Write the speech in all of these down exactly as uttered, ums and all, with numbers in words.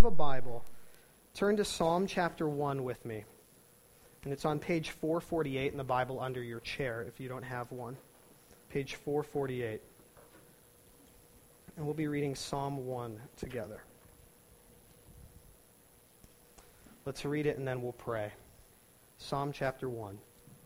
a Bible, turn to Psalm chapter one with me. And it's on page four forty-eight in the Bible under your chair if you don't have one. Page four forty-eight. And we'll be reading Psalm one together. Let's read it and then we'll pray. Psalm chapter one.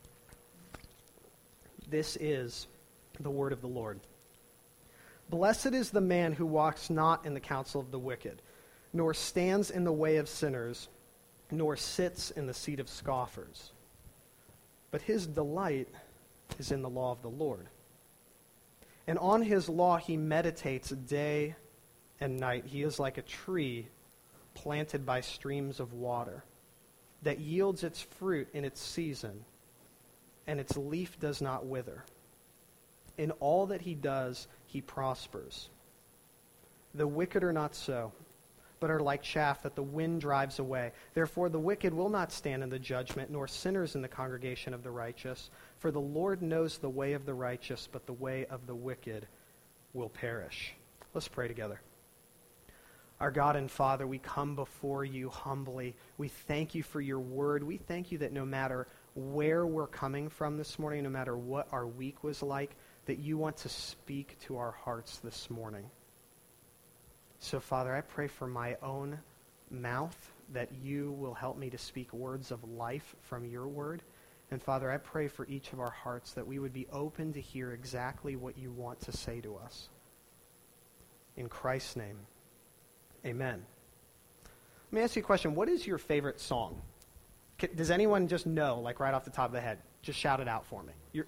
This is the word of the Lord. Blessed is the man who walks not in the counsel of the wicked, nor stands in the way of sinners, nor sits in the seat of scoffers. But his delight is in the law of the Lord. And on his law he meditates day and night. He is like a tree planted by streams of water, that yields its fruit in its season, and its leaf does not wither. In all that he does, he prospers. The wicked are not so, but are like chaff that the wind drives away. Therefore the wicked will not stand in the judgment, nor sinners in the congregation of the righteous. For the Lord knows the way of the righteous, but the way of the wicked will perish. Let's pray together. Our God and Father, we come before you humbly. We thank you for your word. We thank you that no matter where we're coming from this morning, no matter what our week was like, that you want to speak to our hearts this morning. So, Father, I pray for my own mouth that you will help me to speak words of life from your word. And, Father, I pray for each of our hearts that we would be open to hear exactly what you want to say to us. In Christ's name, amen. Let me ask you a question. What is your favorite song? Does anyone just know, like right off the top of the head? Just shout it out for me. You're,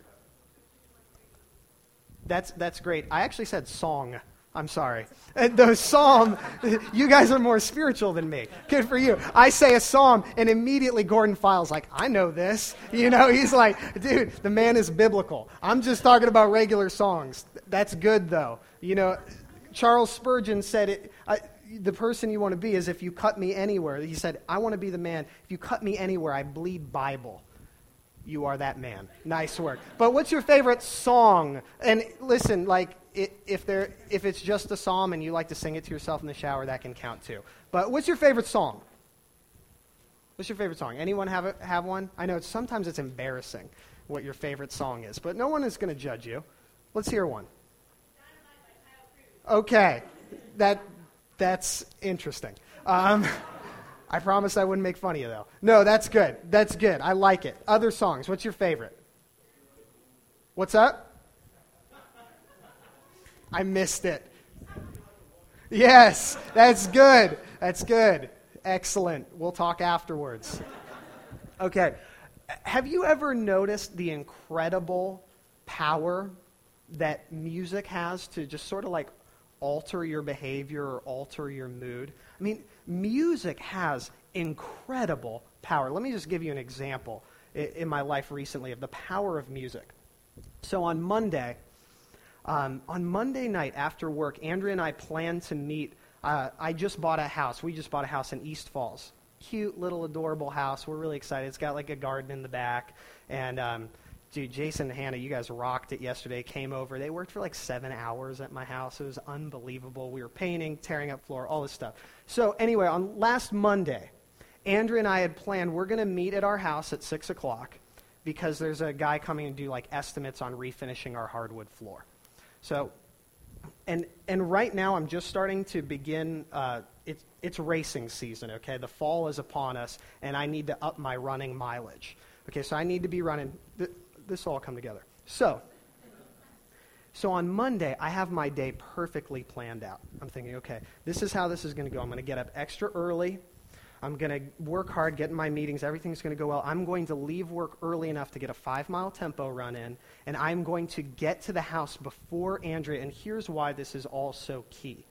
that's that's great. I actually said song. I'm sorry. And the psalm, you guys are more spiritual than me. Good for you. I say a psalm, and immediately Gordon Files like, I know this. You know, he's like, dude, the man is biblical. I'm just talking about regular songs. That's good, though. You know, Charles Spurgeon said it. I, the person you want to be is if you cut me anywhere. He said, I want to be the man. If you cut me anywhere, I bleed Bible. You are that man. Nice work. But what's your favorite song? And listen, like, it, if there, if it's just a psalm and you like to sing it to yourself in the shower, that can count too. But what's your favorite song? What's your favorite song? Anyone have a, have one? I know it's, sometimes it's embarrassing what your favorite song is, but no one is going to judge you. Let's hear one. Okay, that that's interesting. Um, I promised I wouldn't make fun of you, though. No, that's good. That's good. I like it. Other songs. What's your favorite? What's up? I missed it. Yes, that's good. That's good. Excellent. We'll talk afterwards. Okay. Have you ever noticed the incredible power that music has to just sort of like alter your behavior or alter your mood? I mean, music has incredible power. Let me just give you an example in my life recently of the power of music. So on Monday, um, on Monday night after work, Andrea and I planned to meet. Uh, I just bought a house. We just bought a house in East Falls. Cute, little, adorable house. We're really excited. It's got like a garden in the back. And um, dude, Jason and Hannah, you guys rocked it yesterday, came over. They worked for like seven hours at my house. It was unbelievable. We were painting, tearing up floor, all this stuff. So anyway, on last Monday, Andrea and I had planned we're going to meet at our house at six o'clock because there's a guy coming to do like estimates on refinishing our hardwood floor. So, and and right now I'm just starting to begin, uh, it's, it's racing season, okay? The fall is upon us, and I need to up my running mileage. Okay, so I need to be running. Th- this will all come together. So, so on Monday, I have my day perfectly planned out. I'm thinking, okay, this is how this is going to go. I'm going to get up extra early. I'm going to work hard, get in my meetings. Everything's going to go well. I'm going to leave work early enough to get a five-mile tempo run in, and I'm going to get to the house before Andrea, and here's why this is all so key.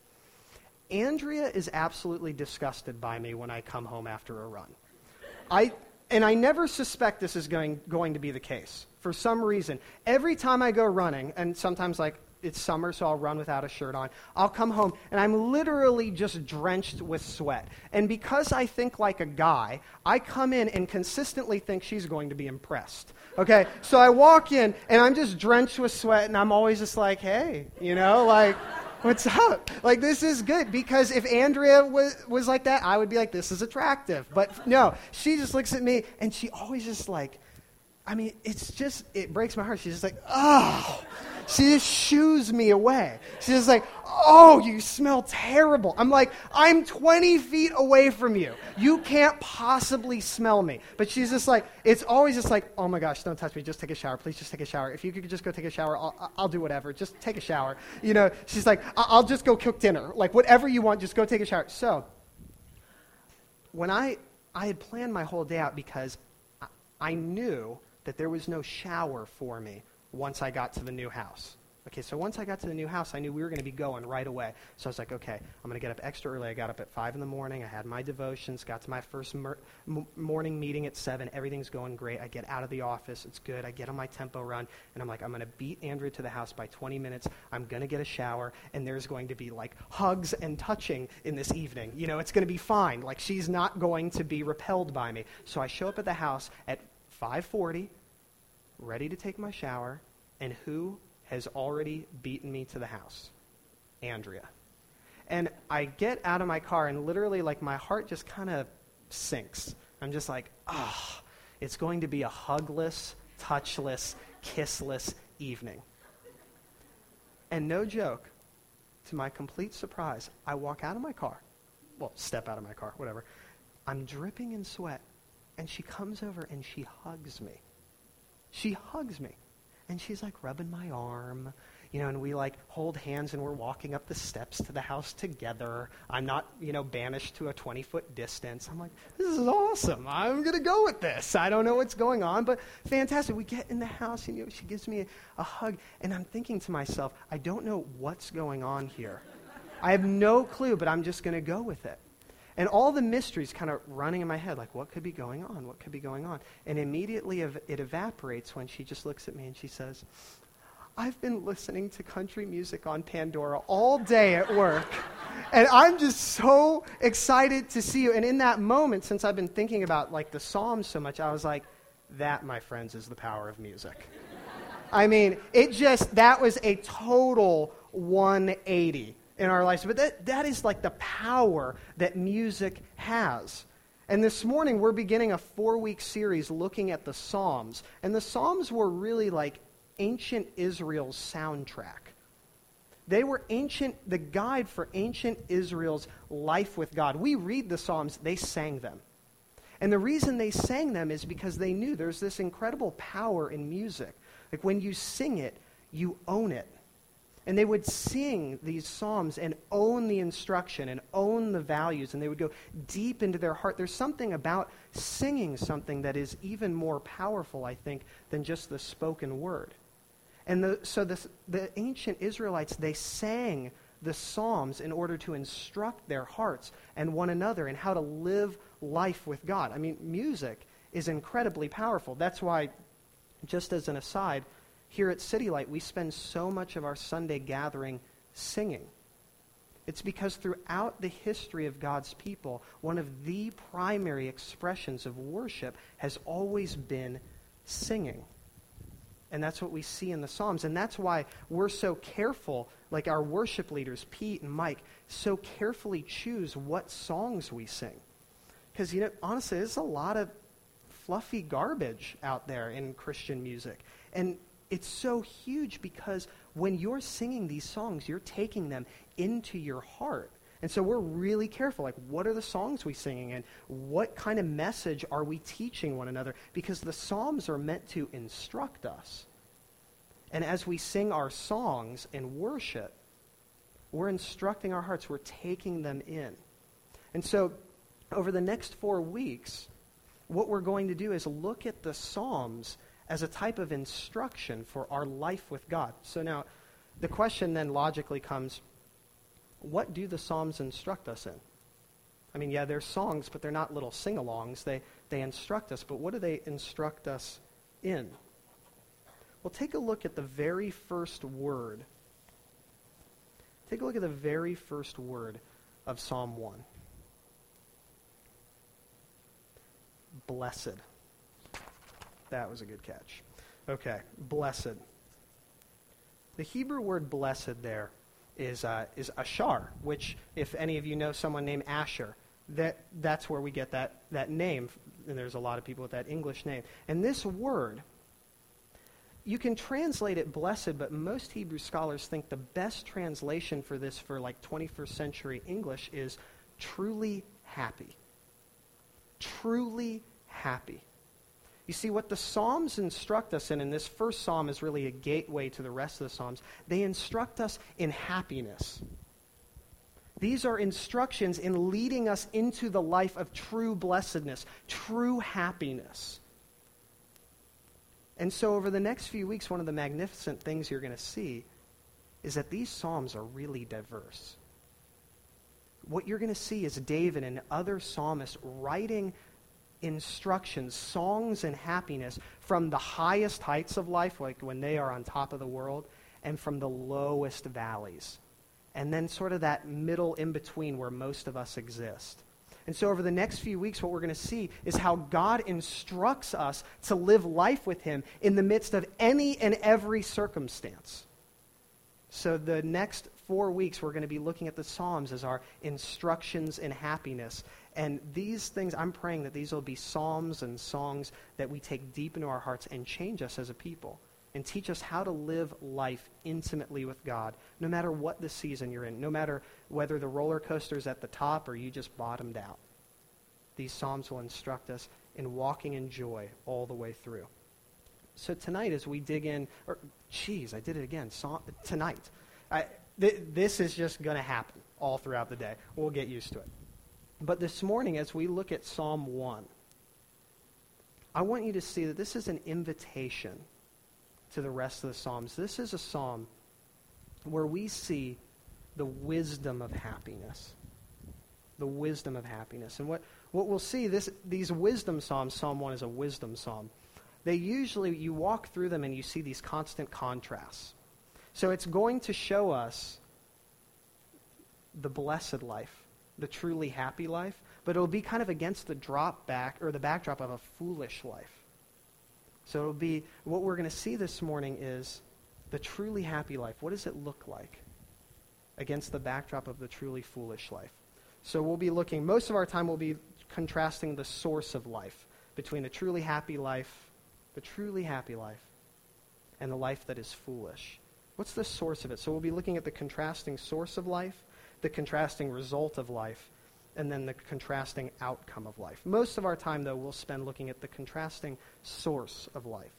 Andrea is absolutely disgusted by me when I come home after a run. I... And I never suspect this is going, going to be the case. For some reason, every time I go running, and sometimes like it's summer, so I'll run without a shirt on, I'll come home, and I'm literally just drenched with sweat. And because I think like a guy, I come in and consistently think she's going to be impressed. Okay? So I walk in, and I'm just drenched with sweat, and I'm always just like, hey, you know, like, What's up? Like, this is good, because if Andrea was, was like that, I would be like, this is attractive. But no, she just looks at me, and she always just like, I mean, it's just, it breaks my heart. She's just like, oh. She just shoos me away. She's just like, oh, you smell terrible. I'm like, I'm twenty feet away from you. You can't possibly smell me. But she's just like, it's always just like, oh my gosh, don't touch me. Just take a shower. Please just take a shower. If you could just go take a shower, I'll, I'll do whatever. Just take a shower. You know, she's like, I'll just go cook dinner. Like, whatever you want, just go take a shower. So, when I, I had planned my whole day out, because I, I knew that there was no shower for me once I got to the new house. Okay, so once I got to the new house, I knew we were going to be going right away. So I was like, okay, I'm going to get up extra early. I got up at five in the morning. I had my devotions, got to my first mer- m- morning meeting at seven. Everything's going great. I get out of the office. It's good. I get on my tempo run, and I'm like, I'm going to beat Andrea to the house by twenty minutes. I'm going to get a shower, and there's going to be, like, hugs and touching in this evening. You know, it's going to be fine. Like, she's not going to be repelled by me. So I show up at the house at five forty, ready to take my shower, and who has already beaten me to the house? Andrea. And I get out of my car, and literally, like, my heart just kind of sinks. I'm just like, ah, oh, it's going to be a hugless, touchless, kissless evening. And no joke, to my complete surprise, I walk out of my car, well, step out of my car, whatever. I'm dripping in sweat, and she comes over and she hugs me. She hugs me. And she's like rubbing my arm, you know, and we like hold hands and we're walking up the steps to the house together. I'm not, you know, banished to a twenty-foot distance. I'm like, this is awesome. I'm going to go with this. I don't know what's going on, but fantastic. We get in the house and, you know, she gives me a, a hug. And I'm thinking to myself, I don't know what's going on here. I have no clue, but I'm just going to go with it. And all the mysteries kind of running in my head, like, what could be going on? What could be going on? And immediately ev- it evaporates when she just looks at me and she says, I've been listening to country music on Pandora all day at work. And I'm just so excited to see you. And in that moment, since I've been thinking about, like, the Psalms so much, I was like, that, my friends, is the power of music. I mean, it just, that was a total one eighty. In our lives. But that, that is like the power that music has. And this morning we're beginning a four-week series looking at the Psalms. And the Psalms were really like ancient Israel's soundtrack. They were ancient, the guide for ancient Israel's life with God. We read the Psalms, they sang them. And the reason they sang them is because they knew there's this incredible power in music. Like when you sing it, you own it. And they would sing these psalms and own the instruction and own the values, and they would go deep into their heart. There's something about singing something that is even more powerful, I think, than just the spoken word. And the, so this, the ancient Israelites, they sang the psalms in order to instruct their hearts and one another in how to live life with God. I mean, music is incredibly powerful. That's why, just as an aside, here at City Light, we spend so much of our Sunday gathering singing. It's because throughout the history of God's people, one of the primary expressions of worship has always been singing. And that's what we see in the Psalms. And that's why we're so careful, like our worship leaders, Pete and Mike, so carefully choose what songs we sing. Because, you know, honestly, there's a lot of fluffy garbage out there in Christian music. And it's so huge because when you're singing these songs, you're taking them into your heart. And so we're really careful, like, what are the songs we singing and what kind of message are we teaching one another? Because the Psalms are meant to instruct us. And as we sing our songs in worship, we're instructing our hearts, we're taking them in. And so over the next four weeks, what we're going to do is look at the Psalms as a type of instruction for our life with God. So now, the question then logically comes, what do the Psalms instruct us in? I mean, yeah, they're songs, but they're not little sing-alongs. They, they instruct us, but what do they instruct us in? Well, take a look at the very first word. Take a look at the very first word of Psalm one. Blessed. That was a good catch. Okay, blessed. The Hebrew word blessed there is uh, is Ashar, which, if any of you know someone named Asher, that that's where we get that, that name. And there's a lot of people with that English name. And this word, you can translate it blessed, but most Hebrew scholars think the best translation for this for like twenty-first century English is truly happy. Truly happy. You see, what the Psalms instruct us in, and this first Psalm is really a gateway to the rest of the Psalms, they instruct us in happiness. These are instructions in leading us into the life of true blessedness, true happiness. And so over the next few weeks, one of the magnificent things you're going to see is that these Psalms are really diverse. What you're going to see is David and other psalmists writing instructions, songs and happiness from the highest heights of life, like when they are on top of the world, and from the lowest valleys. And then sort of that middle in-between where most of us exist. And so over the next few weeks, what we're going to see is how God instructs us to live life with him in the midst of any and every circumstance. So the next four weeks, we're going to be looking at the Psalms as our instructions in happiness. And these things, I'm praying that these will be psalms and songs that we take deep into our hearts and change us as a people and teach us how to live life intimately with God, no matter what the season you're in, no matter whether the roller coaster's at the top or you just bottomed out. These psalms will instruct us in walking in joy all the way through. So tonight, as we dig in, or geez, I did it again, Psalm, tonight. I, th- this is just going to happen all throughout the day. We'll get used to it. But this morning, as we look at Psalm one, I want you to see that this is an invitation to the rest of the Psalms. This is a psalm where we see the wisdom of happiness. The wisdom of happiness. And what, what we'll see, this these wisdom psalms, Psalm one is a wisdom psalm. They usually, you walk through them and you see these constant contrasts. So it's going to show us the blessed life, the truly happy life, but it'll be kind of against the drop back, or the backdrop of a foolish life. So it'll be, what we're going to see this morning is the truly happy life. What does it look like against the backdrop of the truly foolish life? So we'll be looking, most of our time we'll be contrasting the source of life between the truly happy life, the truly happy life, and the life that is foolish. What's the source of it? So we'll be looking at the contrasting source of life, the contrasting result of life, and then the contrasting outcome of life. Most of our time, though, we'll spend looking at the contrasting source of life.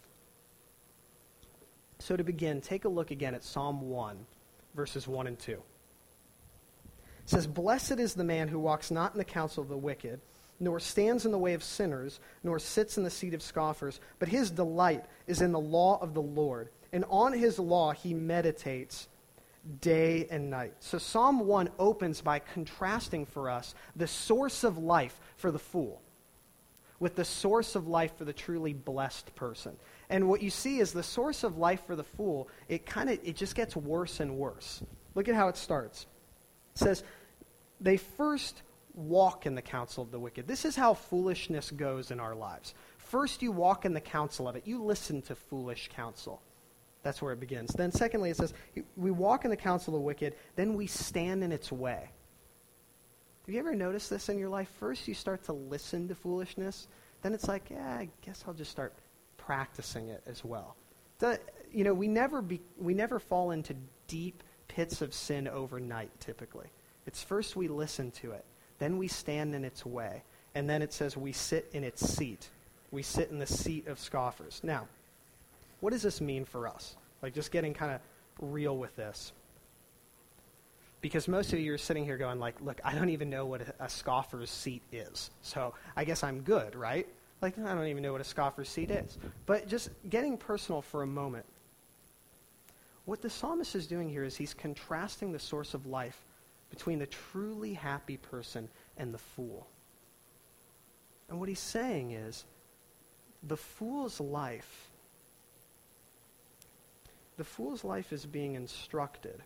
So to begin, take a look again at Psalm one, verses one and two. It says, "Blessed is the man who walks not in the counsel of the wicked, nor stands in the way of sinners, nor sits in the seat of scoffers, but his delight is in the law of the Lord, and on his law he meditates day and night." So Psalm one opens by contrasting for us the source of life for the fool with the source of life for the truly blessed person. And what you see is the source of life for the fool, it kind of, it just gets worse and worse. Look at how it starts. It says, they first walk in the counsel of the wicked. This is how foolishness goes in our lives. First you walk in the counsel of it. You listen to foolish counsel. That's where it begins. Then secondly, it says, we walk in the counsel of the wicked, then we stand in its way. Have you ever noticed this in your life? First you start to listen to foolishness, then it's like, yeah, I guess I'll just start practicing it as well. The, you know, we never be, we never fall into deep pits of sin overnight, typically. It's first we listen to it, then we stand in its way, and then it says we sit in its seat. We sit in the seat of scoffers. Now, what does this mean for us? Like, just getting kind of real with this. Because most of you are sitting here going like, look, I don't even know what a, a scoffer's seat is. So I guess I'm good, right? Like, I don't even know what a scoffer's seat is. But just getting personal for a moment. What the psalmist is doing here is he's contrasting the source of life between the truly happy person and the fool. And what he's saying is, the fool's life The fool's life is being instructed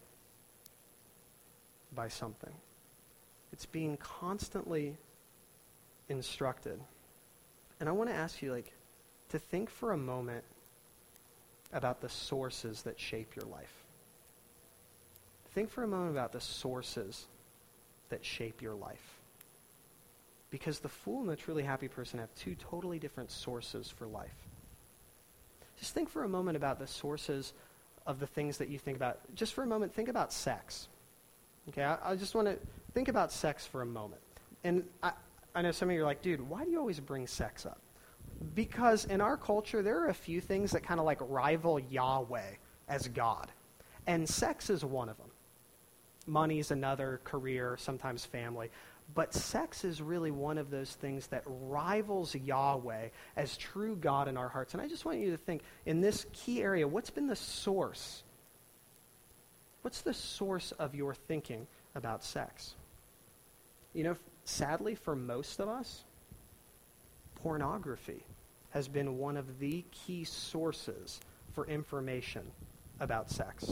by something. It's being constantly instructed. And I want to ask you, like, to think for a moment about the sources that shape your life. think for a moment about the sources that shape your life. Because the fool and the truly happy person have two totally different sources for life. Just think for a moment about the sources of the things that you think about. Just for a moment, think about sex. Okay, I, I just want to think about sex for a moment. And I, I know some of you are like, dude, why do you always bring sex up? Because in our culture, there are a few things that kind of like rival Yahweh as God. And sex is one of them. Money's another, career, sometimes family. But sex is really one of those things that rivals Yahweh as true God in our hearts. And I just want you to think, in this key area, what's been the source? What's the source of your thinking about sex? You know, sadly, for most of us, pornography has been one of the key sources for information about sex.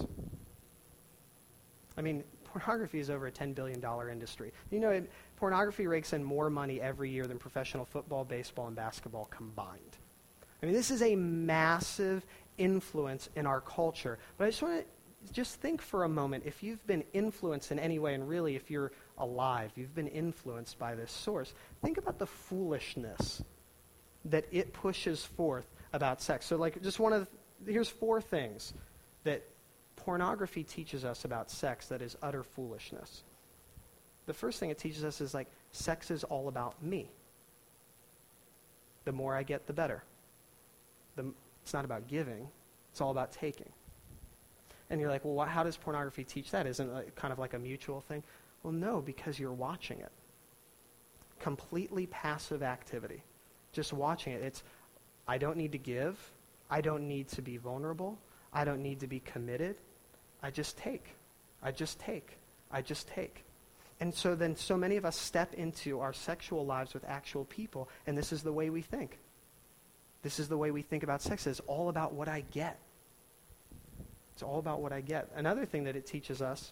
I mean, pornography is over a ten billion dollars industry. You know, it, pornography rakes in more money every year than professional football, baseball, and basketball combined. I mean, this is a massive influence in our culture. But I just want to just think for a moment, if you've been influenced in any way, and really if you're alive, you've been influenced by this source, think about the foolishness that it pushes forth about sex. So like just one of the, here's four things that pornography teaches us about sex that is utter foolishness. The first thing it teaches us is like sex is all about me. The more I get, the better. The, it's not about giving, it's all about taking. And you're like, well, what, how does pornography teach that? Isn't it kind of like a mutual thing? Well, no, because you're watching it. Completely passive activity. Just watching it. It's, I don't need to give. I don't need to be vulnerable. I don't need to be committed. I just take. I just take. I just take. And so then so many of us step into our sexual lives with actual people, and this is the way we think. This is the way we think about sex. It's all about what I get. It's all about what I get. Another thing that it teaches us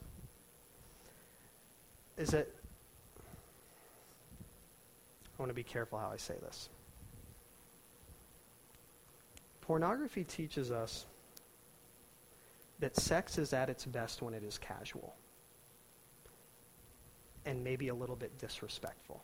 is that, I want to be careful how I say this. Pornography teaches us that sex is at its best when it is casual and maybe a little bit disrespectful.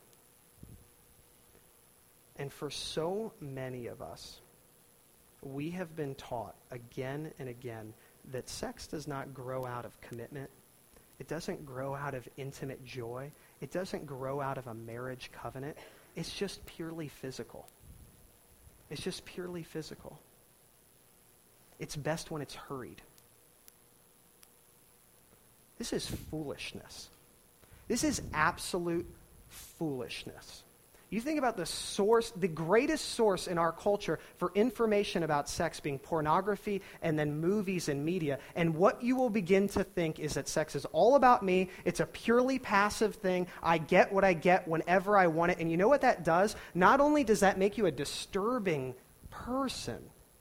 And for so many of us, we have been taught again and again that sex does not grow out of commitment. It doesn't grow out of intimate joy. It doesn't grow out of a marriage covenant. It's just purely physical. It's just purely physical. It's best when it's hurried. This is foolishness. This is absolute foolishness. You think about the source, the greatest source in our culture for information about sex being pornography and then movies and media, and what you will begin to think is that sex is all about me. It's a purely passive thing. I get what I get whenever I want it. And you know what that does? Not only does that make you a disturbing person,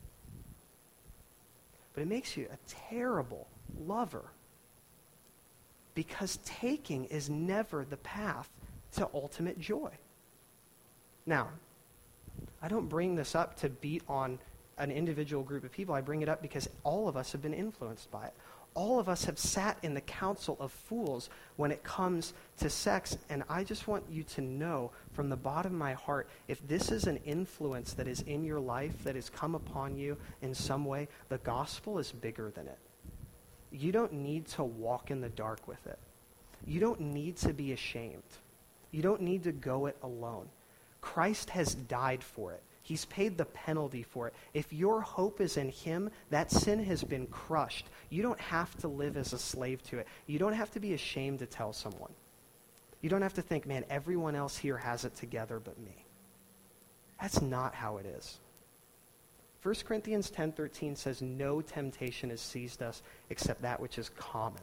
but it makes you a terrible lover. Because taking is never the path to ultimate joy. Now, I don't bring this up to beat on an individual group of people. I bring it up because all of us have been influenced by it. All of us have sat in the council of fools when it comes to sex. And I just want you to know from the bottom of my heart, if this is an influence that is in your life, that has come upon you in some way, the gospel is bigger than it. You don't need to walk in the dark with it. You don't need to be ashamed. You don't need to go it alone. Christ has died for it. He's paid the penalty for it. If your hope is in him, that sin has been crushed. You don't have to live as a slave to it. You don't have to be ashamed to tell someone. You don't have to think, man, everyone else here has it together but me. That's not how it is. First Corinthians ten thirteen says, no temptation has seized us except that which is common.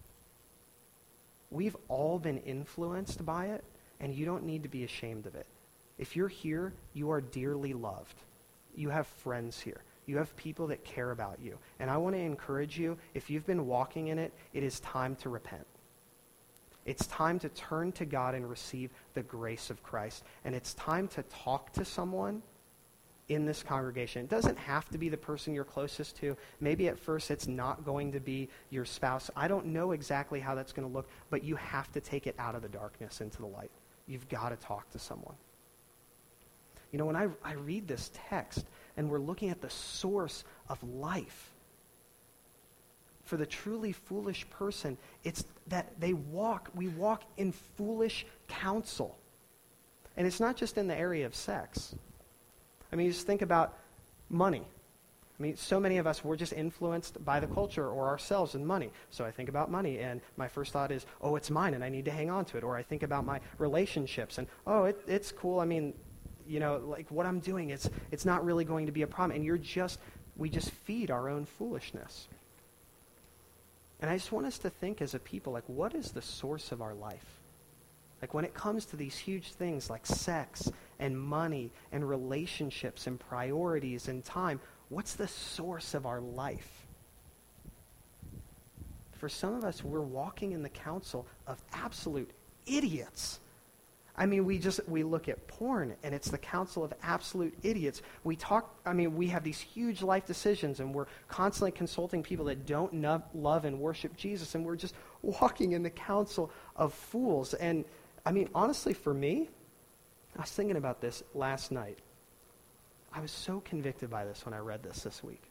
We've all been influenced by it, and you don't need to be ashamed of it. If you're here, you are dearly loved. You have friends here. You have people that care about you. And I want to encourage you, if you've been walking in it, it is time to repent. It's time to turn to God and receive the grace of Christ. And it's time to talk to someone in this congregation. It doesn't have to be the person you're closest to. Maybe at first it's not going to be your spouse. I don't know exactly how that's going to look, but you have to take it out of the darkness into the light. You've got to talk to someone. You know, when I, I read this text and we're looking at the source of life, for the truly foolish person, it's that they walk, we walk in foolish counsel. And it's not just in the area of sex. I mean, just think about money. I mean, so many of us, we're just influenced by the culture or ourselves and money. So I think about money, and my first thought is, oh, it's mine, and I need to hang on to it. Or I think about my relationships, and, oh, it, it's cool. I mean, you know, like what I'm doing, it's, it's not really going to be a problem. And you're just, we just feed our own foolishness. And I just want us to think as a people, like, what is the source of our life? Like, when it comes to these huge things like sex and money and relationships and priorities and time, what's the source of our life? For some of us, we're walking in the counsel of absolute idiots. I mean, we just, we look at porn, and it's the counsel of absolute idiots. We talk, I mean, we have these huge life decisions, and we're constantly consulting people that don't no- love and worship Jesus, and we're just walking in the counsel of fools. And, I mean, honestly, for me, I was thinking about this last night. I was so convicted by this when I read this this week.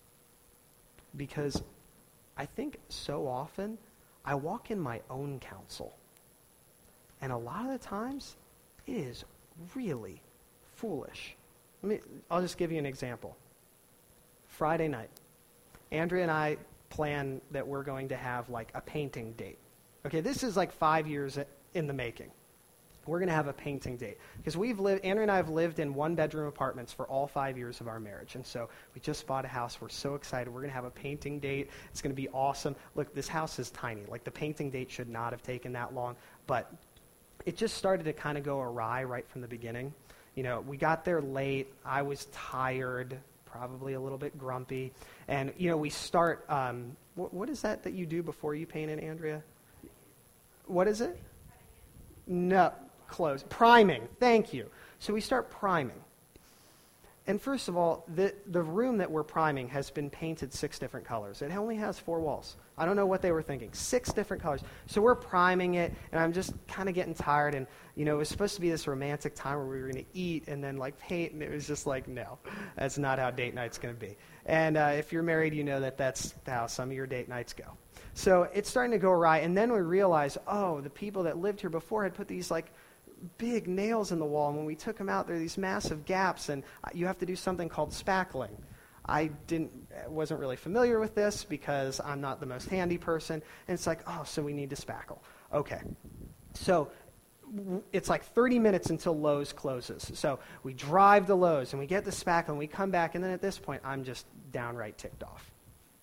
Because I think so often, I walk in my own counsel. And a lot of the times, it is really foolish. Let me, I'll just give you an example. Friday night, Andrea and I plan that we're going to have like a painting date. Okay, this is like five years in the making. We're going to have a painting date. Because we've lived, Andrea and I have lived in one-bedroom apartments for all five years of our marriage. And so we just bought a house. We're so excited. We're going to have a painting date. It's going to be awesome. Look, this house is tiny. Like, the painting date should not have taken that long. But it just started to kind of go awry right from the beginning. You know, we got there late. I was tired, probably a little bit grumpy. And, you know, we start, um, wh- what is that that you do before you paint it, Andrea? What is it? No, close. Priming. Thank you. So we start priming. And first of all, the, the room that we're priming has been painted six different colors. It only has four walls. I don't know what they were thinking. Six different colors. So we're priming it, and I'm just kind of getting tired. And, you know, it was supposed to be this romantic time where we were going to eat and then, like, paint. And it was just like, no, that's not how date night's going to be. And uh, if you're married, you know that that's how some of your date nights go. So it's starting to go awry. And then we realize, oh, the people that lived here before had put these, like, big nails in the wall, and when we took them out, there are these massive gaps, and you have to do something called spackling. I didn't, wasn't really familiar with this because I'm not the most handy person, and it's like, oh, so we need to spackle. Okay. So w- it's like thirty minutes until Lowe's closes. So we drive to Lowe's, and we get the spackle, and we come back, and then at this point, I'm just downright ticked off.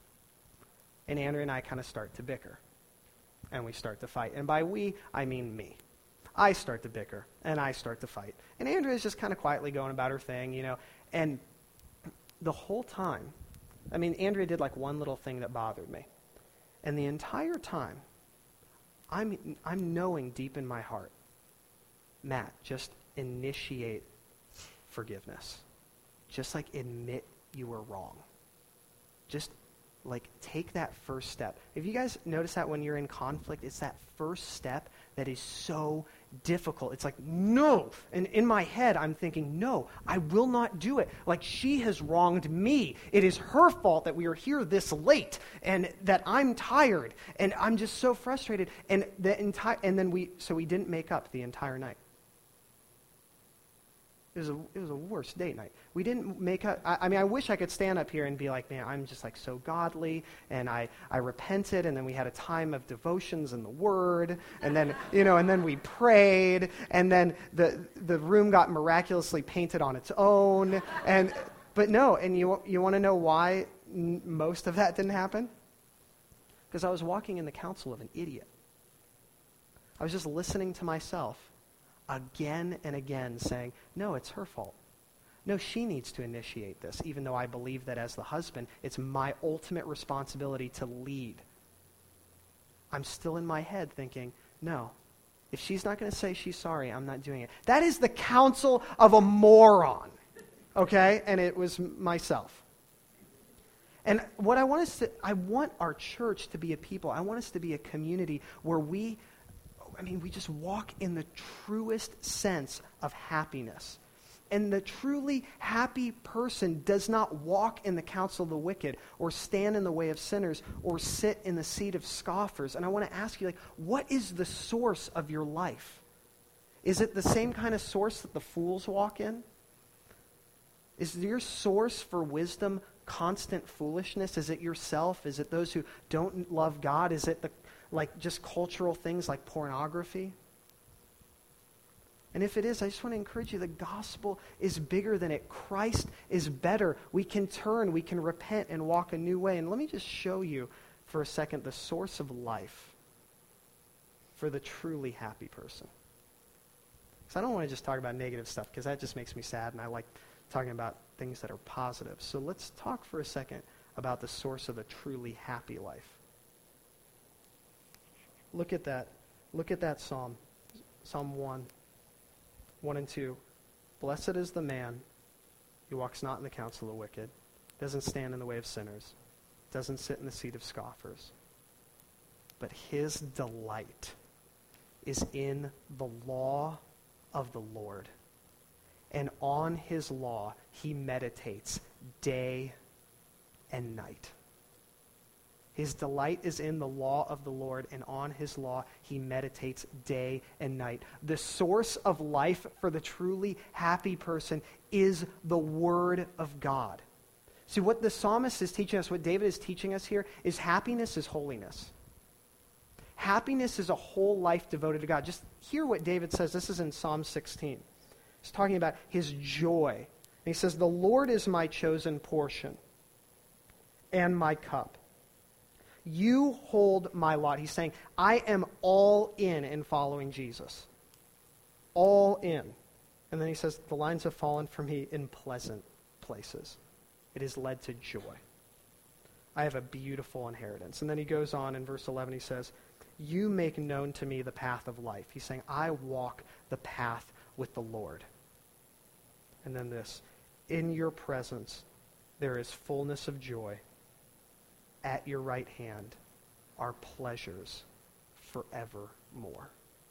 And Andrea and I kind of start to bicker, and we start to fight. And by we, I mean me. I start to bicker, and I start to fight. And Andrea's just kind of quietly going about her thing, you know. And the whole time, I mean, Andrea did like one little thing that bothered me. And the entire time, I'm I'm knowing deep in my heart, Matt, just initiate forgiveness. Just like admit you were wrong. Just like take that first step. If you guys notice that when you're in conflict, it's that first step that is so difficult. It's like, no. And in my head, I'm thinking, no, I will not do it. Like, she has wronged me. It is her fault that we are here this late and that I'm tired and I'm just so frustrated. And the entire, and then we, so we didn't make up the entire night. It was a, it was a worst date night. We didn't make up, I, I mean, I wish I could stand up here and be like, man, I'm just like so godly, and I, I repented, and then we had a time of devotions in the Word, and then, you know, and then we prayed, and then the the room got miraculously painted on its own, and, but no, and you, you want to know why n- most of that didn't happen? Because I was walking in the counsel of an idiot. I was just listening to myself again and again saying, no, it's her fault. No, she needs to initiate this, even though I believe that as the husband, it's my ultimate responsibility to lead. I'm still in my head thinking, no, if she's not going to say she's sorry, I'm not doing it. That is the counsel of a moron. okay? And it was myself. And what I want us to, I want our church to be a people. I want us to be a community where we, I mean, we just walk in the truest sense of happiness. And the truly happy person does not walk in the counsel of the wicked or stand in the way of sinners or sit in the seat of scoffers. And I want to ask you, like, what is the source of your life? Is it the same kind of source that the fools walk in? Is your source for wisdom constant foolishness? Is it yourself? Is it those who don't love God? Is it the, like just cultural things like pornography? And if it is, I just want to encourage you, the gospel is bigger than it. Christ is better. We can turn, we can repent and walk a new way. And let me just show you for a second the source of life for the truly happy person. Because I don't want to just talk about negative stuff, because that just makes me sad, and I like talking about things that are positive. So let's talk for a second about the source of a truly happy life. Look at that. Look at that psalm. Psalm one. one and two. Blessed is the man who walks not in the counsel of the wicked, doesn't stand in the way of sinners, doesn't sit in the seat of scoffers. But his delight is in the law of the Lord. And on his law he meditates day and night. His delight is in the law of the Lord, and on his law he meditates day and night. The source of life for the truly happy person is the Word of God. See, what the psalmist is teaching us, what David is teaching us here, is happiness is holiness. Happiness is a whole life devoted to God. Just hear what David says. This is in Psalm sixteen. He's talking about his joy. And he says, the Lord is my chosen portion and my cup. You hold my lot. He's saying, I am all in in following Jesus. All in. And then he says, the lines have fallen for me in pleasant places. It has led to joy. I have a beautiful inheritance. And then he goes on in verse eleven, he says, you make known to me the path of life. He's saying, I walk the path with the Lord. And then this, in your presence there is fullness of joy. At your right hand are pleasures forevermore.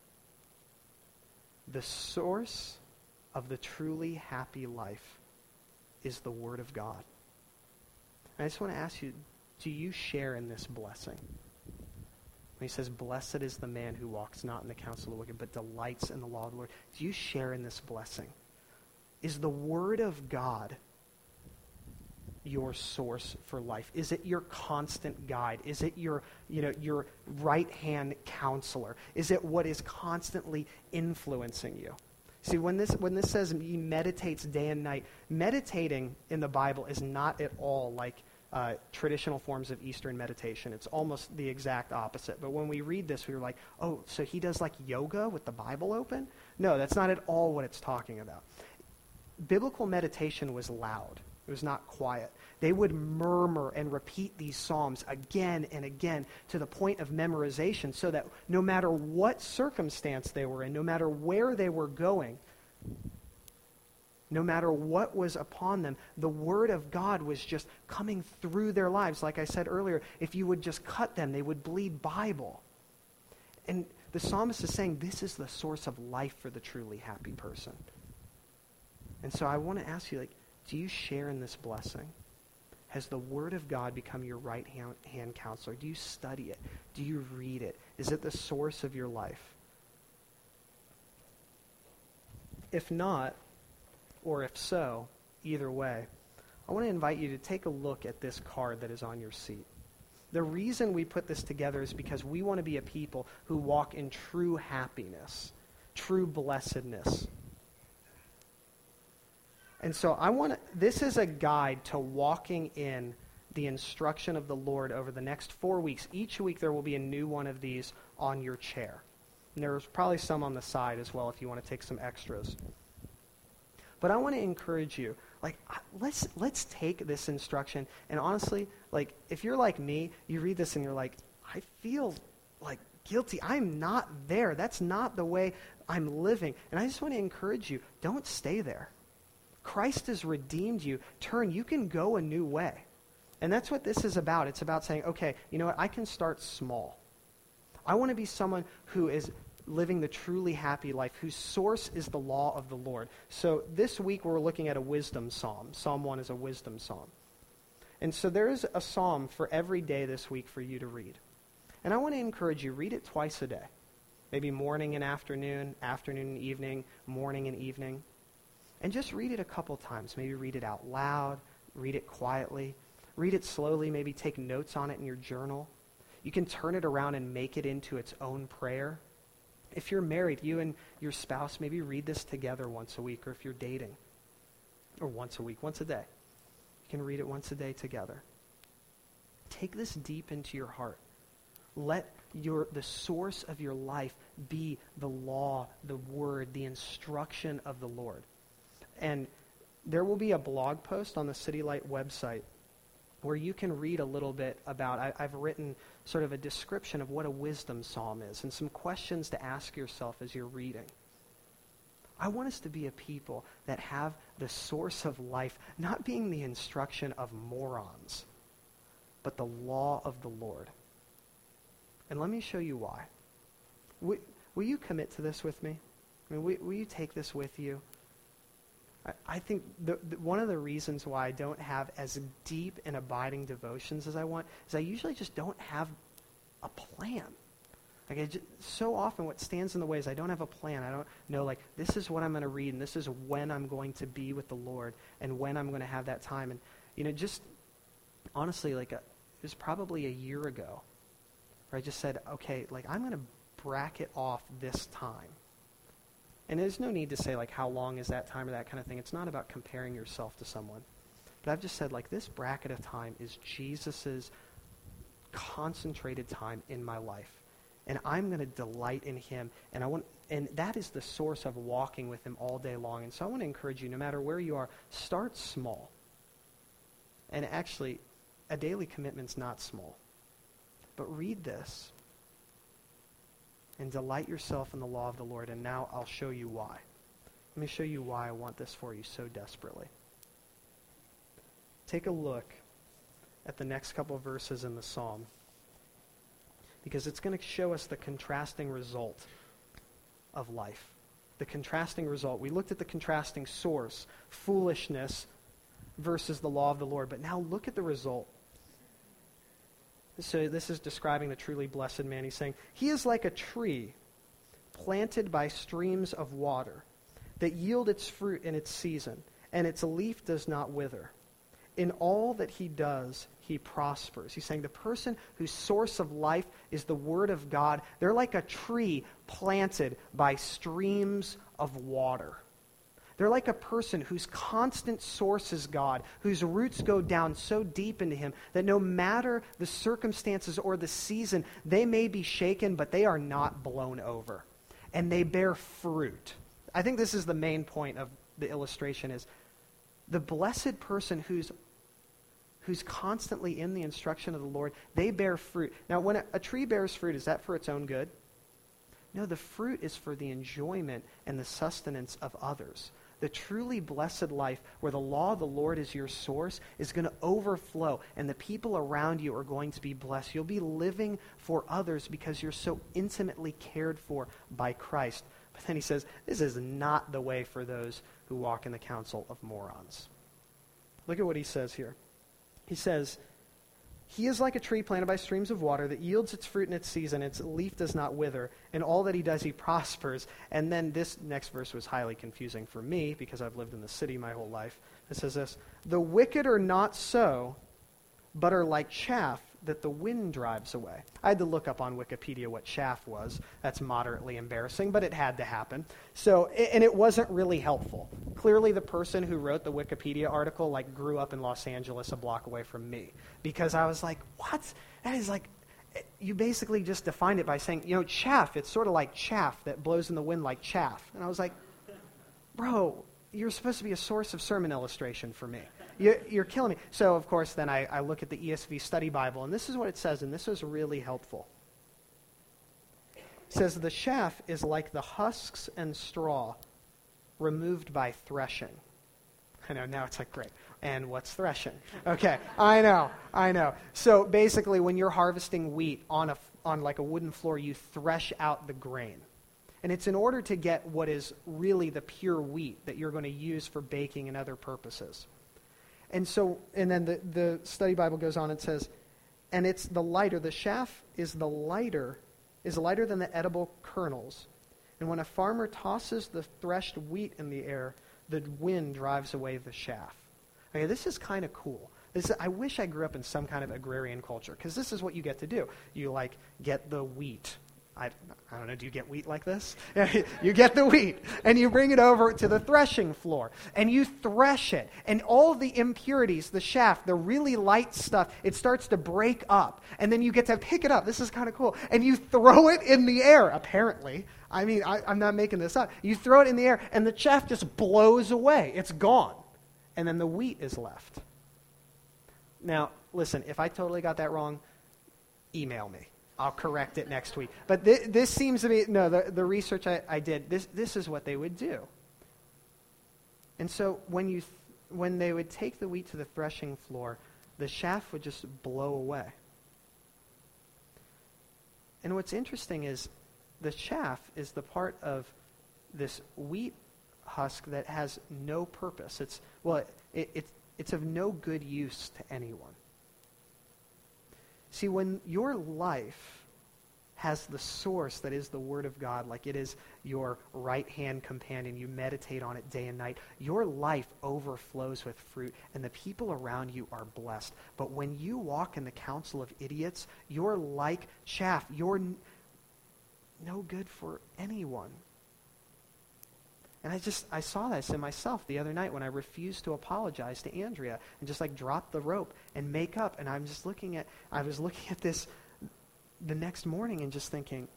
The source of the truly happy life is the Word of God. And I just want to ask you, do you share in this blessing? When he says, blessed is the man who walks not in the counsel of the wicked, but delights in the law of the Lord. Do you share in this blessing? Is the Word of God your source for life? Is it your constant guide? Is it your, you know, your right-hand counselor? Is it what is constantly influencing you? See, when this when this says he meditates day and night, meditating in the Bible is not at all like uh, traditional forms of Eastern meditation. It's almost the exact opposite. But when we read this, we were like, oh, so he does like yoga with the Bible open? No, that's not at all what it's talking about. Biblical meditation was loud. It was not quiet. They would murmur and repeat these psalms again and again to the point of memorization, so that no matter what circumstance they were in, no matter where they were going, no matter what was upon them, the Word of God was just coming through their lives. Like I said earlier, if you would just cut them, they would bleed Bible. And the psalmist is saying this is the source of life for the truly happy person. And so I want to ask you, like, do you share in this blessing? Has the Word of God become your right-hand counselor? Do you study it? Do you read it? Is it the source of your life? If not, or if so, either way, I want to invite you to take a look at this card that is on your seat. The reason we put this together is because we want to be a people who walk in true happiness, true blessedness. And so I want to, this is a guide to walking in the instruction of the Lord over the next four weeks. Each week there will be a new one of these on your chair. And there's probably some on the side as well if you want to take some extras. But I want to encourage you, like, let's let's take this instruction, and honestly, like, if you're like me, you read this and you're like, I feel like guilty. I'm not there. That's not the way I'm living. And I just want to encourage you, don't stay there. Christ has redeemed you. Turn, you can go a new way. And that's what this is about. It's about saying, okay, you know what? I can start small. I want to be someone who is living the truly happy life, whose source is the law of the Lord. So this week we're looking at a wisdom psalm. Psalm one is a wisdom psalm. And so there is a psalm for every day this week for you to read. And I want to encourage you, read it twice a day. Maybe morning and afternoon, afternoon and evening, morning and evening. And just read it a couple times. Maybe read it out loud, read it quietly, read it slowly, maybe take notes on it in your journal. You can turn it around and make it into its own prayer. If you're married, you and your spouse, maybe read this together once a week, or if you're dating, or once a week, once a day. You can read it once a day together. Take this deep into your heart. Let your the source of your life be the law, the word, the instruction of the Lord. And there will be a blog post on the City Light website where you can read a little bit about, I, I've written sort of a description of what a wisdom psalm is and some questions to ask yourself as you're reading. I want us to be a people that have the source of life not being the instruction of morons, but the law of the Lord. And let me show you why. Will, will you commit to this with me? I mean, will, will you take this with you? I, I think the, the, one of the reasons why I don't have as deep and abiding devotions as I want is I usually just don't have a plan. Like I just, so often what stands in the way is I don't have a plan. I don't know, like, this is what I'm going to read, and this is when I'm going to be with the Lord, and when I'm going to have that time. And, you know, just honestly, like, a, it was probably a year ago where I just said, okay, like, I'm going to bracket off this time. And there's no need to say, like, how long is that time or that kind of thing. It's not about comparing yourself to someone. But I've just said, like, this bracket of time is Jesus's concentrated time in my life. And I'm going to delight in him. And I want, and that is the source of walking with him all day long. And so I want to encourage you, no matter where you are, start small. And actually, a daily commitment's not small. But read this and delight yourself in the law of the Lord. And now I'll show you why. Let me show you why I want this for you so desperately. Take a look at the next couple of verses in the psalm, because it's going to show us the contrasting result of life. The contrasting result. We looked at the contrasting source, foolishness versus the law of the Lord. But now look at the result. So this is describing the truly blessed man. He's saying, he is like a tree planted by streams of water that yield its fruit in its season, and its leaf does not wither. In all that he does, he prospers. He's saying the person whose source of life is the Word of God, they're like a tree planted by streams of water. They're like a person whose constant source is God, whose roots go down so deep into him that no matter the circumstances or the season, they may be shaken, but they are not blown over. And they bear fruit. I think this is the main point of the illustration is the blessed person who's who's constantly in the instruction of the Lord, they bear fruit. Now, when a, a tree bears fruit, is that for its own good? No, the fruit is for the enjoyment and the sustenance of others. The truly blessed life where the law of the Lord is your source is going to overflow, and the people around you are going to be blessed. You'll be living for others because you're so intimately cared for by Christ. But then he says, this is not the way for those who walk in the counsel of morons. Look at what he says here. He says, he is like a tree planted by streams of water that yields its fruit in its season, its leaf does not wither, and all that he does, he prospers. And then this next verse was highly confusing for me because I've lived in the city my whole life. It says this, the wicked are not so, but are like chaff that the wind drives away. I had to look up on Wikipedia what chaff was. That's moderately embarrassing, but it had to happen. So, and it wasn't really helpful. Clearly the person who wrote the Wikipedia article like grew up in Los Angeles a block away from me, because I was like, what? That is like, you basically just defined it by saying, you know, chaff, it's sort of like chaff that blows in the wind like chaff. And I was like, bro, you're supposed to be a source of sermon illustration for me. You're, you're killing me. So, of course, then I, I look at the E S V Study Bible, and this is what it says, and this is really helpful. It says, the chaff is like the husks and straw removed by threshing. I know, now it's like, great. And what's threshing? Okay, I know, I know. So basically, when you're harvesting wheat on a on like a wooden floor, you thresh out the grain. And it's in order to get what is really the pure wheat that you're going to use for baking and other purposes. And so, and then the, the study Bible goes on and says, and it's the lighter, the chaff is the lighter, is lighter than the edible kernels. And when a farmer tosses the threshed wheat in the air, the wind drives away the chaff. Okay, this is kind of cool. This, I wish I grew up in some kind of agrarian culture, because this is what you get to do. You, like, get the wheat. I, I don't know, do you get wheat like this? You get the wheat, and you bring it over to the threshing floor, and you thresh it, and all of the impurities, the chaff, the really light stuff, it starts to break up, and then you get to pick it up. This is kind of cool. And you throw it in the air, apparently. I mean, I, I'm not making this up. You throw it in the air, and the chaff just blows away. It's gone. And then the wheat is left. Now, listen, if I totally got that wrong, email me. I'll correct it next week. But th- this seems to be, no, the, the research I, I did, this, this is what they would do. And so when you, th- when they would take the wheat to the threshing floor, the chaff would just blow away. And what's interesting is the chaff is the part of this wheat husk that has no purpose. It's, well, it, it, it's of no good use to anyone. See, when your life has the source that is the Word of God, like it is your right-hand companion, you meditate on it day and night, your life overflows with fruit, and the people around you are blessed. But when you walk in the counsel of idiots, you're like chaff. You're n- no good for anyone. And I just, I saw this in myself the other night when I refused to apologize to Andrea and just like drop the rope and make up. And I'm just looking at, I was looking at this the next morning and just thinking,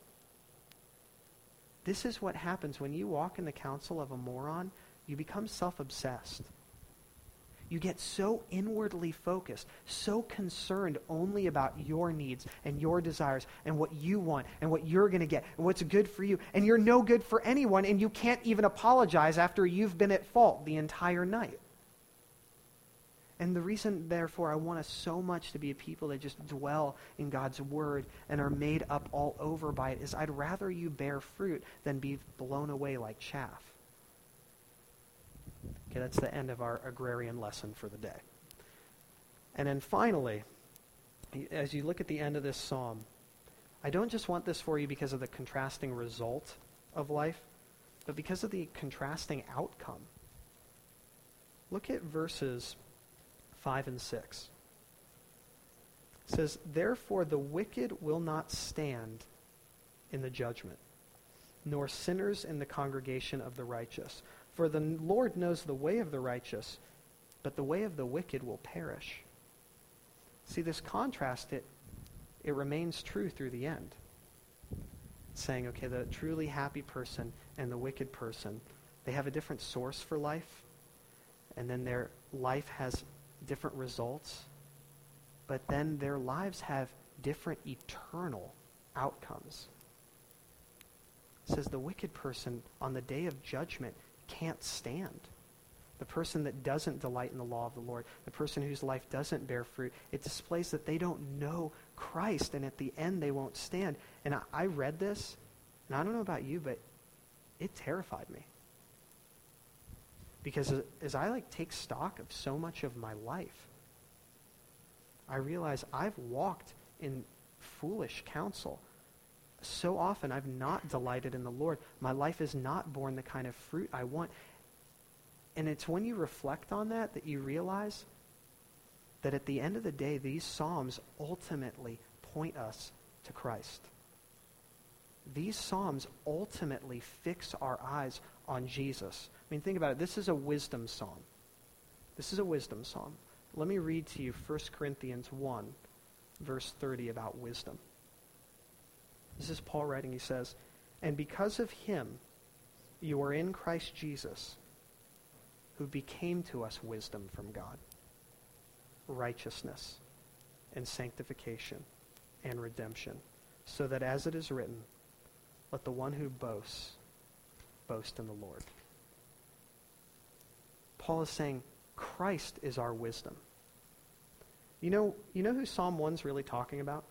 this is what happens when you walk in the counsel of a moron. You become self-obsessed. You get so inwardly focused, so concerned only about your needs and your desires and what you want and what you're going to get and what's good for you. And you're no good for anyone, and you can't even apologize after you've been at fault the entire night. And the reason, therefore, I want us so much to be a people that just dwell in God's Word and are made up all over by it is I'd rather you bear fruit than be blown away like chaff. Okay, that's the end of our agrarian lesson for the day. And then finally, as you look at the end of this psalm, I don't just want this for you because of the contrasting result of life, but because of the contrasting outcome. Look at verses five and six. It says, "Therefore the wicked will not stand in the judgment, nor sinners in the congregation of the righteous. For the Lord knows the way of the righteous, but the way of the wicked will perish." See, this contrast, it, it remains true through the end. It's saying, okay, the truly happy person and the wicked person, they have a different source for life, and then their life has different results, but then their lives have different eternal outcomes. It says the wicked person on the day of judgment can't stand. The person that doesn't delight in the law of the Lord, the person whose life doesn't bear fruit, it displays that they don't know Christ, and at the end they won't stand. And I, I read this, and I don't know about you, but it terrified me. Because as, as I like take stock of so much of my life, I realize I've walked in foolish counsel. So often I've not delighted in the Lord. My life has not borne the kind of fruit I want. And it's when you reflect on that that you realize that at the end of the day, these Psalms ultimately point us to Christ. These Psalms ultimately fix our eyes on Jesus. I mean, think about it. This is a wisdom psalm. This is a wisdom psalm. Let me read to you First Corinthians one, verse thirty about wisdom. This is Paul writing. He says, "And because of him, you are in Christ Jesus, who became to us wisdom from God, righteousness and sanctification and redemption, so that as it is written, let the one who boasts, boast in the Lord." Paul is saying, Christ is our wisdom. You know, you know who Psalm one's really talking about?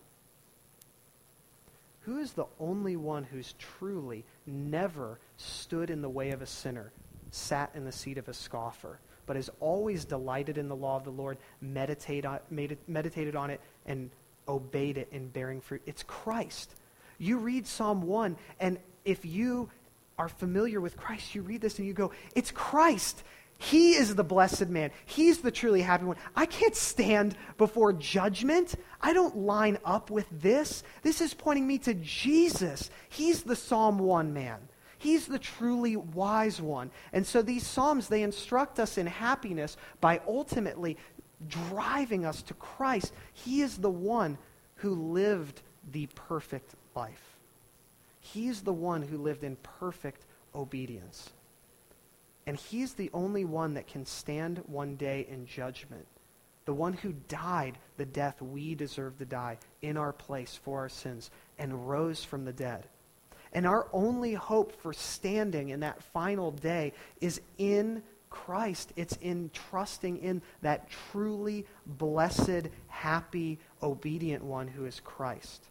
Who is the only one who's truly never stood in the way of a sinner, sat in the seat of a scoffer, but has always delighted in the law of the Lord, meditate on, made it, meditated on it, and obeyed it in bearing fruit? It's Christ. You read Psalm one, and if you are familiar with Christ, you read this and you go, it's Christ. He is the blessed man. He's the truly happy one. I can't stand before judgment. I don't line up with this. This is pointing me to Jesus. He's the Psalm one man. He's the truly wise one. And so these Psalms, they instruct us in happiness by ultimately driving us to Christ. He is the one who lived the perfect life. He's the one who lived in perfect obedience. And he's the only one that can stand one day in judgment. The one who died the death we deserve to die in our place for our sins and rose from the dead. And our only hope for standing in that final day is in Christ. It's in trusting in that truly blessed, happy, obedient one who is Christ.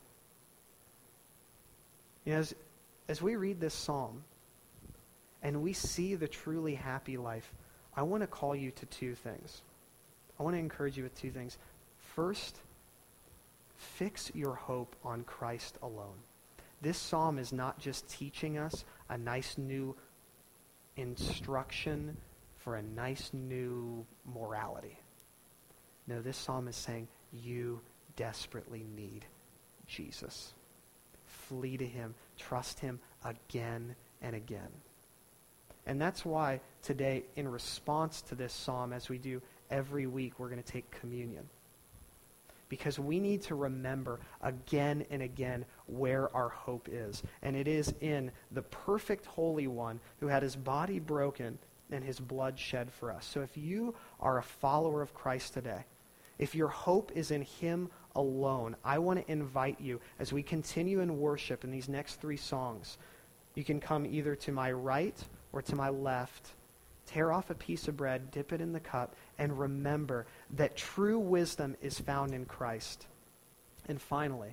You know, as, as we read this psalm, and we see the truly happy life, I want to call you to two things. I want to encourage you with two things. First, fix your hope on Christ alone. This psalm is not just teaching us a nice new instruction for a nice new morality. No, this psalm is saying you desperately need Jesus. Flee to him. Trust him again and again. And that's why today, in response to this psalm, as we do every week, we're going to take communion. Because we need to remember again and again where our hope is. And it is in the perfect Holy One who had his body broken and his blood shed for us. So if you are a follower of Christ today, if your hope is in him alone, I want to invite you as we continue in worship in these next three songs. You can come either to my right or to my left, tear off a piece of bread, dip it in the cup, and remember that true wisdom is found in Christ. And finally,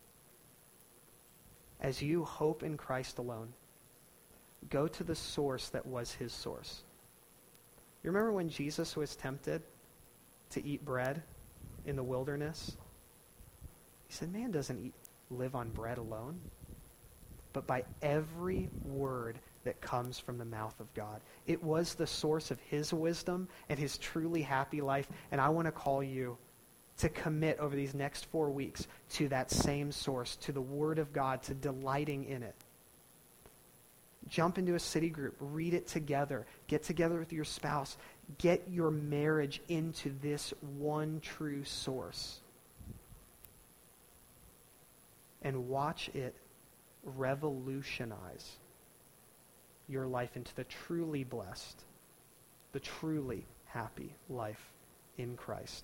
as you hope in Christ alone, go to the source that was his source. You remember when Jesus was tempted to eat bread in the wilderness? He said, man doesn't eat, live on bread alone, but by every word that comes from the mouth of God. It was the source of his wisdom and his truly happy life. And I want to call you to commit over these next four weeks to that same source, to the Word of God, to delighting in it. Jump into a city group, read it together, get together with your spouse, get your marriage into this one true source, and watch it revolutionize your life into the truly blessed, the truly happy life in Christ.